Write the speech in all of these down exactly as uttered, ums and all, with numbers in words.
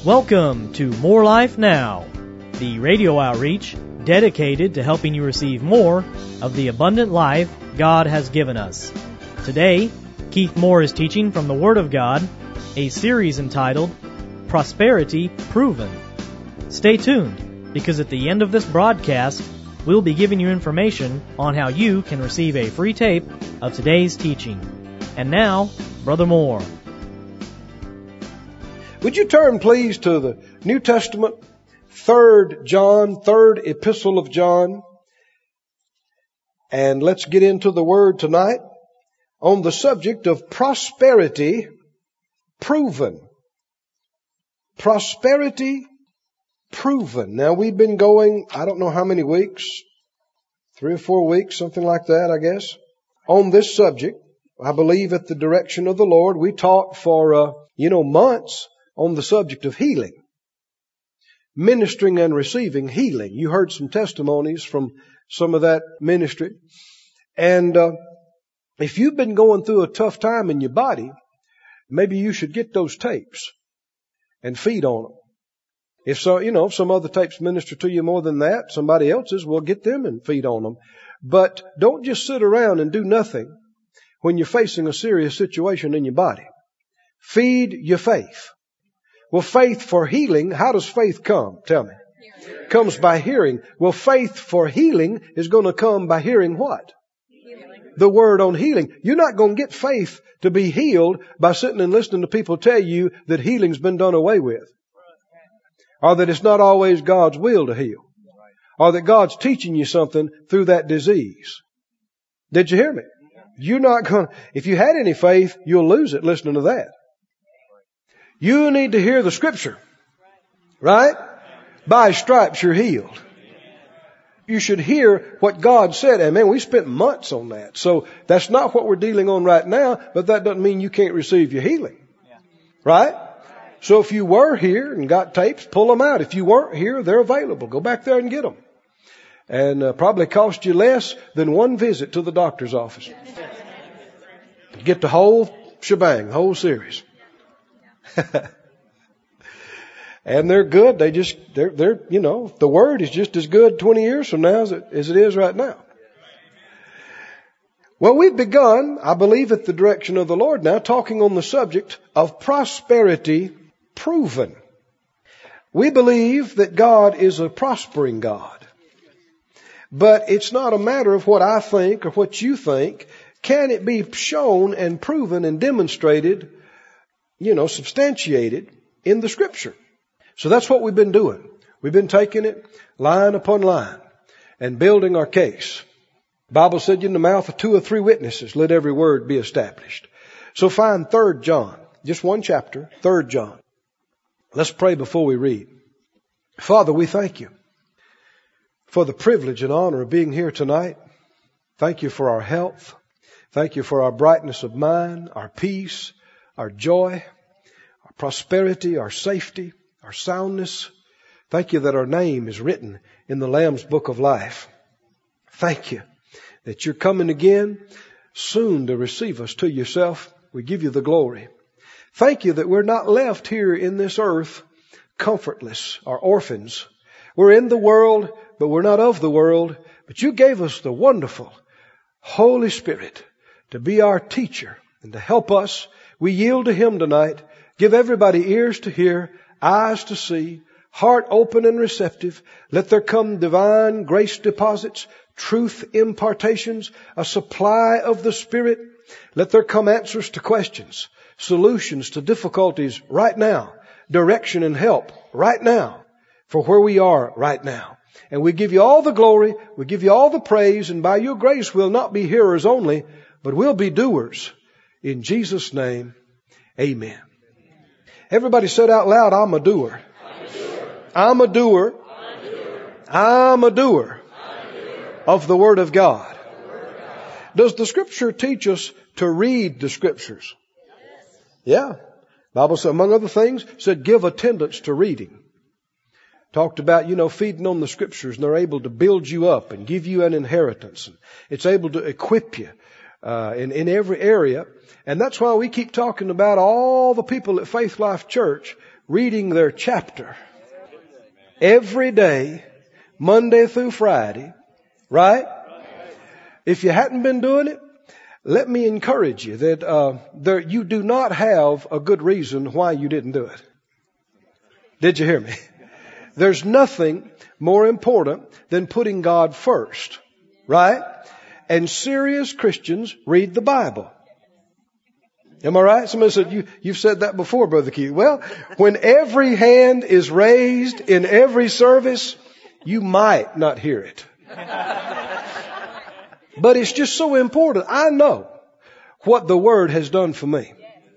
Welcome to More Life Now, the radio outreach dedicated to helping you receive more of the abundant life God has given us. Today, Keith Moore is teaching from the Word of God, a series entitled Prosperity Proven. Stay tuned, because at the end of this broadcast, we'll be giving you information on how you can receive a free tape of today's teaching. And now, Brother Moore. Would you turn, please, to the New Testament, Third John, third epistle of John. And let's get into the Word tonight on the subject of prosperity proven. Prosperity proven. Now, we've been going, I don't know how many weeks, three or four weeks, something like that, I guess, on this subject. I believe at the direction of the Lord. We taught for, uh, you know, months on the subject of healing. Ministering and receiving healing. You heard some testimonies from some of that ministry. And uh, if you've been going through a tough time in your body, maybe you should get those tapes and feed on them. If so, you know, if some other tapes minister to you more than that, somebody else's, well, get them and feed on them. But don't just sit around and do nothing when you're facing a serious situation in your body. Feed your faith. Well, faith for healing, how does faith come? Tell me. Hearing. Comes by hearing. Well, faith for healing is going to come by hearing what? Healing. The word on healing. You're not going to get faith to be healed by sitting and listening to people tell you that healing's been done away with. Or that it's not always God's will to heal. Or that God's teaching you something through that disease. Did you hear me? You're not going to, if you had any faith, you'll lose it listening to that. You need to hear the Scripture. Right? By stripes you're healed. You should hear what God said. And man, we spent months on that. So that's not what we're dealing on right now, but that doesn't mean you can't receive your healing. Right? So if you were here and got tapes, pull them out. If you weren't here, they're available. Go back there and get them. And uh, probably cost you less than one visit to the doctor's office. Get the whole shebang, the whole series. And they're good. They just, they're, they're, you know, the Word is just as good twenty years from now as it, as it is right now. Well, we've begun, I believe, at the direction of the Lord now, talking on the subject of prosperity proven. We believe that God is a prospering God. But it's not a matter of what I think or what you think. Can it be shown and proven and demonstrated, you know, substantiated in the Scripture? So that's what we've been doing. We've been taking it line upon line and building our case. The Bible said, in the mouth of two or three witnesses, let every word be established. So find Third John, just one chapter, Third John. Let's pray before we read. Father, we thank you for the privilege and honor of being here tonight. Thank you for our health. Thank you for our brightness of mind, our peace, our joy, our prosperity, our safety, our soundness. Thank you that our name is written in the Lamb's Book of Life. Thank you that you're coming again soon to receive us to yourself. We give you the glory. Thank you that we're not left here in this earth comfortless or orphans. We're in the world, but we're not of the world. But you gave us the wonderful Holy Spirit to be our teacher and to help us. We yield to Him tonight. Give everybody ears to hear, eyes to see, heart open and receptive. Let there come divine grace deposits, truth impartations, a supply of the Spirit. Let there come answers to questions, solutions to difficulties right now, direction and help right now for where we are right now. And we give you all the glory, we give you all the praise, and by your grace we'll not be hearers only, but we'll be doers. In Jesus' name, amen. Everybody said out loud, I'm a doer. I'm a doer. I'm a doer of the Word of God. Does the Scripture teach us to read the Scriptures? Yeah. The Bible said, among other things, said give attendance to reading. Talked about, you know, feeding on the Scriptures, and they're able to build you up and give you an inheritance. And it's able to equip you uh, in, in every area. And that's why we keep talking about all the people at Faith Life Church reading their chapter every day, Monday through Friday, right? If you hadn't been doing it, let me encourage you that uh, there, you do not have a good reason why you didn't do it. Did you hear me? There's nothing more important than putting God first, right? And serious Christians read the Bible. Am I right? Somebody said, you, you've said that before, Brother Keith. Well, when every hand is raised in every service, you might not hear it. But it's just so important. I know what the Word has done for me.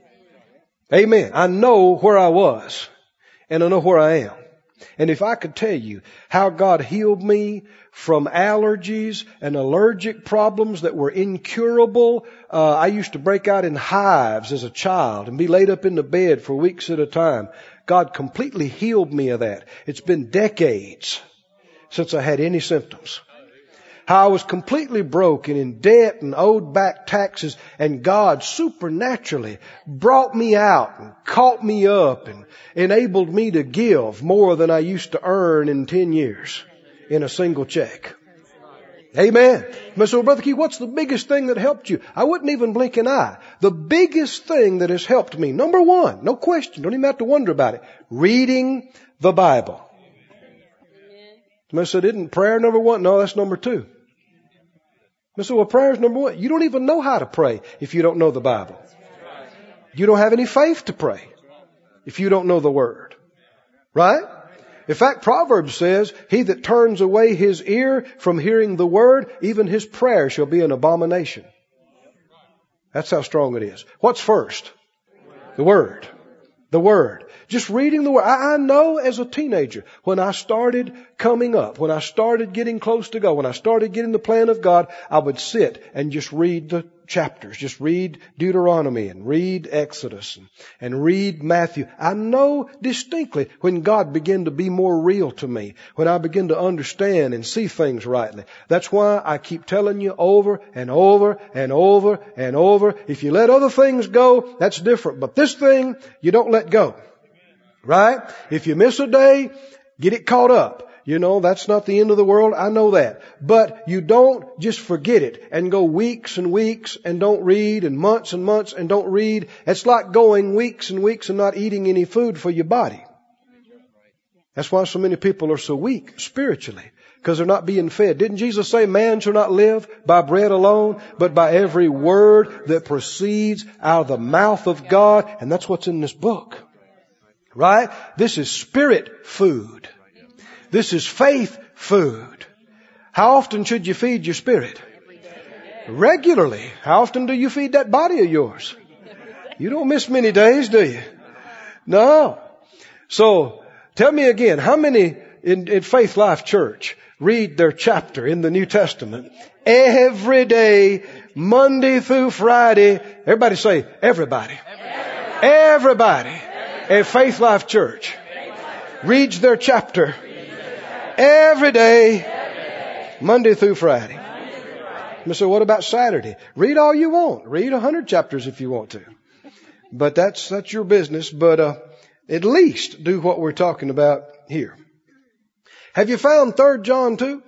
Amen. I know where I was, and I know where I am. And if I could tell you how God healed me from allergies and allergic problems that were incurable. Uh, I used to break out in hives as a child and be laid up in the bed for weeks at a time. God completely healed me of that. It's been decades since I had any symptoms. How I was completely broke and in debt and owed back taxes, and God supernaturally brought me out and caught me up and enabled me to give more than I used to earn in ten years in a single check. Amen. So, Brother Keith, what's the biggest thing that helped you? I wouldn't even blink an eye. The biggest thing that has helped me, number one, no question, don't even have to wonder about it, reading the Bible. Somebody said, isn't prayer number one? No, that's number two. I said, well, prayer is number one. You don't even know how to pray if you don't know the Bible. You don't have any faith to pray if you don't know the Word. Right? In fact, Proverbs says, he that turns away his ear from hearing the Word, even his prayer shall be an abomination. That's how strong it is. What's first? The Word. The Word. Just reading the Word. I, I know as a teenager, when I started coming up, when I started getting close to God, when I started getting the plan of God, I would sit and just read the chapters. Just read Deuteronomy and read Exodus and, and read Matthew. I know distinctly when God began to be more real to me, when I begin to understand and see things rightly. That's why I keep telling you over and over and over and over. If you let other things go, that's different. But this thing, you don't let go. Right? If you miss a day, get it caught up. You know, that's not the end of the world. I know that. But you don't just forget it and go weeks and weeks and don't read and months and months and don't read. It's like going weeks and weeks and not eating any food for your body. That's why so many people are so weak spiritually, because they're not being fed. Didn't Jesus say man shall not live by bread alone, but by every word that proceeds out of the mouth of God? And that's what's in this book. Right? This is spirit food. This is faith food. How often should you feed your spirit? Regularly. How often do you feed that body of yours? You don't miss many days, do you? No. So, tell me again, how many in, in Faith Life Church read their chapter in the New Testament every day, Monday through Friday? Everybody say, everybody. Everybody. Everybody. At Faith Life Church reads their chapter every day, Monday through Friday. So what about Saturday? Read all you want. Read a hundred chapters if you want to. But that's that's your business. But uh, at least do what we're talking about here. Have you found Third John two?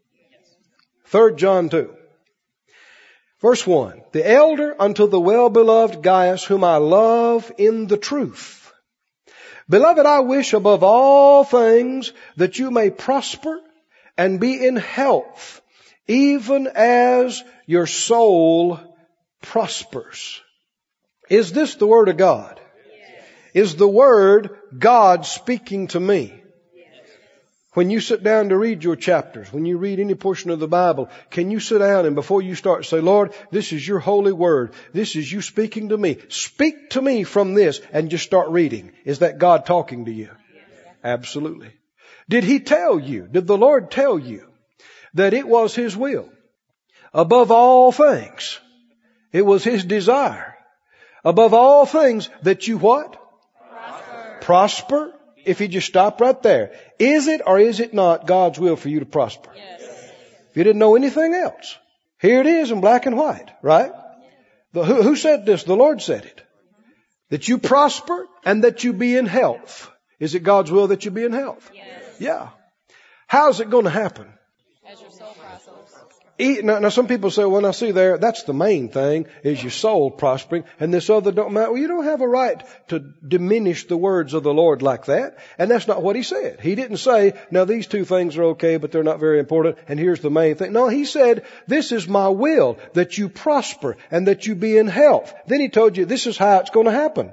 Third John two. Verse one. The elder unto the well-beloved Gaius, whom I love in the truth. Beloved, I wish above all things that you may prosper and be in health, even as your soul prospers. Is this the Word of God? Yes. Is the Word God speaking to me? When you sit down to read your chapters, when you read any portion of the Bible, can you sit down and before you start say, Lord, this is your holy word. This is you speaking to me. Speak to me from this and just start reading. Is that God talking to you? Absolutely. Did He tell you, did the Lord tell you that it was His will? Above all things, it was His desire. Above all things that you what? Prosper. Prosper. If you just stop right there. Is it or is it not God's will for you to prosper? Yes. If you didn't know anything else. Here it is in black and white, right? The, who, who said this? The Lord said it. That you prosper and that you be in health. Is it God's will that you be in health? Yes. Yeah. How's it going to happen? As your soul prospers. Eat, now, now, some people say, well, now see there, that's the main thing, is your soul prospering, and this other don't matter. Well, you don't have a right to diminish the words of the Lord like that, and that's not what He said. He didn't say, now these two things are okay, but they're not very important, and here's the main thing. No, He said, this is my will, that you prosper, and that you be in health. Then He told you, this is how it's going to happen.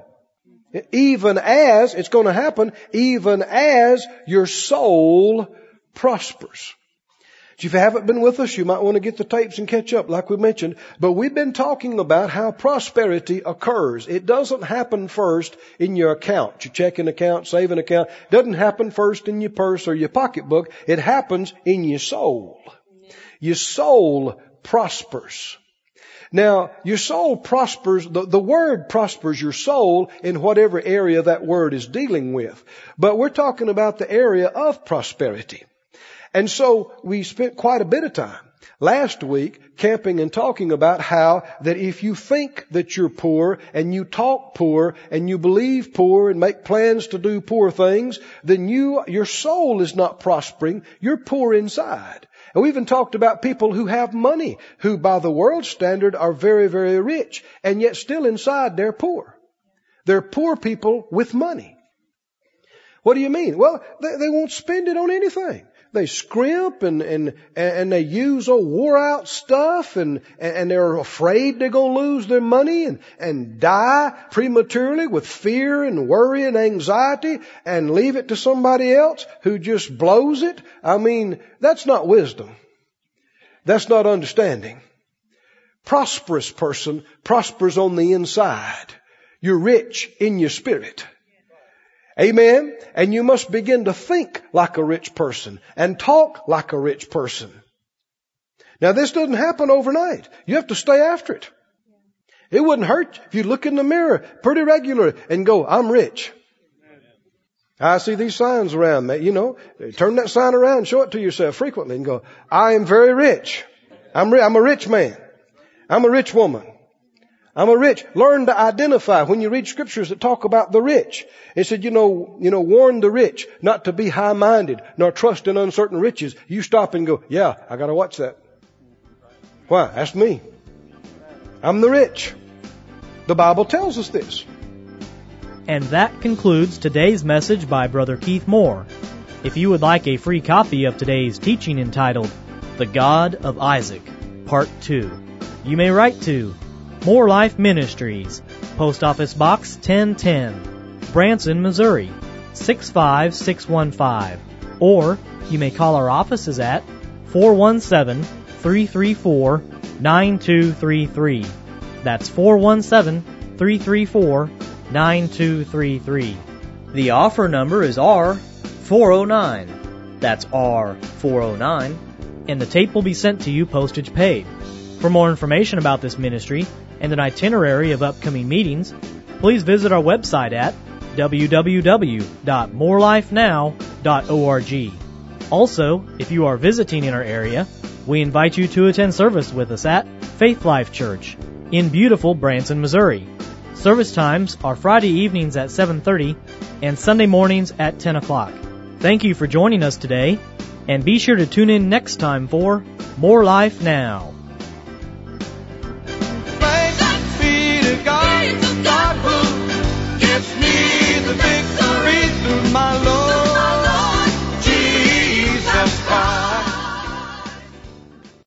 Even as, it's going to happen, even as your soul prospers. If you haven't been with us, you might want to get the tapes and catch up, like we mentioned. But we've been talking about how prosperity occurs. It doesn't happen first in your account, your checking account, saving account. It doesn't happen first in your purse or your pocketbook. It happens in your soul. Your soul prospers. Now, your soul prospers, the, the word prospers your soul in whatever area that word is dealing with. But we're talking about the area of prosperity. And so we spent quite a bit of time last week camping and talking about how that if you think that you're poor and you talk poor and you believe poor and make plans to do poor things, then you, your soul is not prospering. You're poor inside. And we even talked about people who have money, who by the world's standard are very, very rich, and yet still inside they're poor. They're poor people with money. What do you mean? Well, they, they won't spend it on anything. They scrimp and, and, and they use old wore out stuff and, and they're afraid they're going to lose their money and, and die prematurely with fear and worry and anxiety and leave it to somebody else who just blows it. I mean, that's not wisdom. That's not understanding. Prosperous person prospers on the inside. You're rich in your spirit. Amen. And you must begin to think like a rich person and talk like a rich person. Now, this doesn't happen overnight. You have to stay after it. It wouldn't hurt if you look in the mirror pretty regularly and go, I'm rich. I see these signs around me. You know, turn that sign around, show it to yourself frequently and go, I am very rich. I'm, ri- I'm a rich man. I'm a rich woman. I'm a rich. Learn to identify when you read scriptures that talk about the rich. It said, you know, you know, warn the rich not to be high-minded nor trust in uncertain riches. You stop and go, yeah, I got to watch that. Why? That's me. I'm the rich. The Bible tells us this. And that concludes today's message by Brother Keith Moore. If you would like a free copy of today's teaching entitled, The God of Isaac, Part two, you may write to More Life Ministries, Post Office Box ten ten, Branson, Missouri, six five six one five. Or you may call our offices at four one seven, three three four, nine two three three. That's four one seven, three three four, nine two three three. The offer number is R four oh nine. That's R four oh nine. And the tape will be sent to you postage paid. For more information about this ministry and an itinerary of upcoming meetings, please visit our website at w w w dot more life now dot org. Also, if you are visiting in our area, we invite you to attend service with us at Faith Life Church in beautiful Branson, Missouri. Service times are Friday evenings at seven thirty and Sunday mornings at ten o'clock. Thank you for joining us today, and be sure to tune in next time for More Life Now.